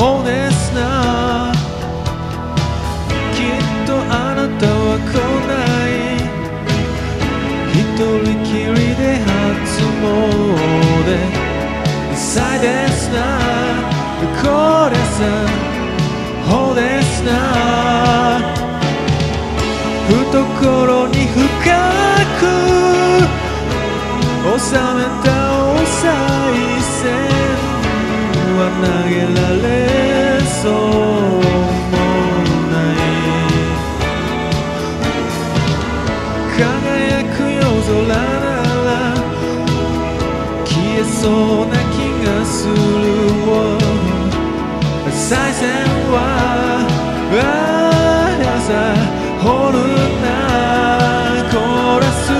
ほうですな。きっとあなたは来ない。一人きりで初詣さいですな。これさほうですな。懐に深く収めたお賽銭は投げられそうもない。輝く夜空なら消えそうな気がするわ。賽銭は朝掘るなコーラス。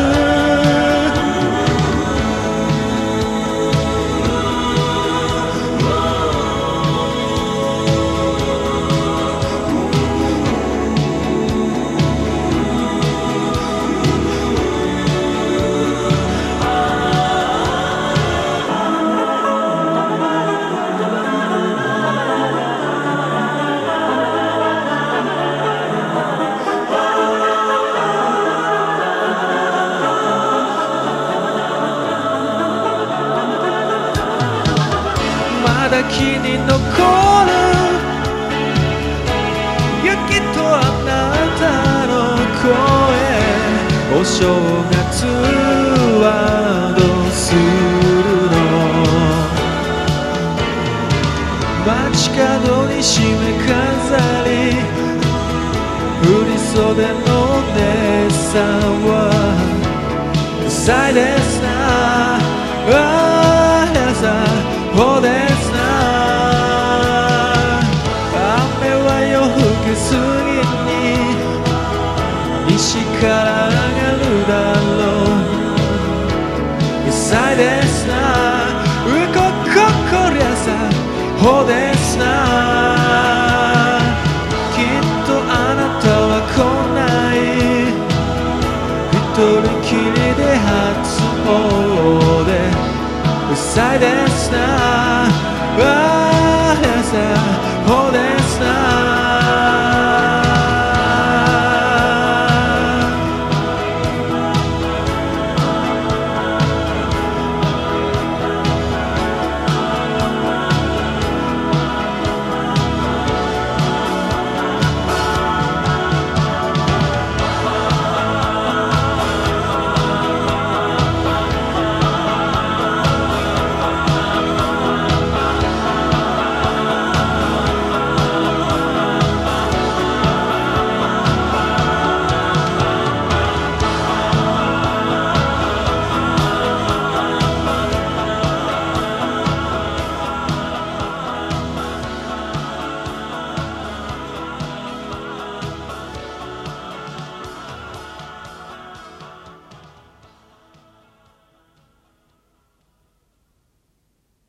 まだ気に残る雪とあなたの声。お正月はどうするの。街角に締め飾り振袖のお姉さんはさいですな。ほうですな。雨は夜更け過ぎに西から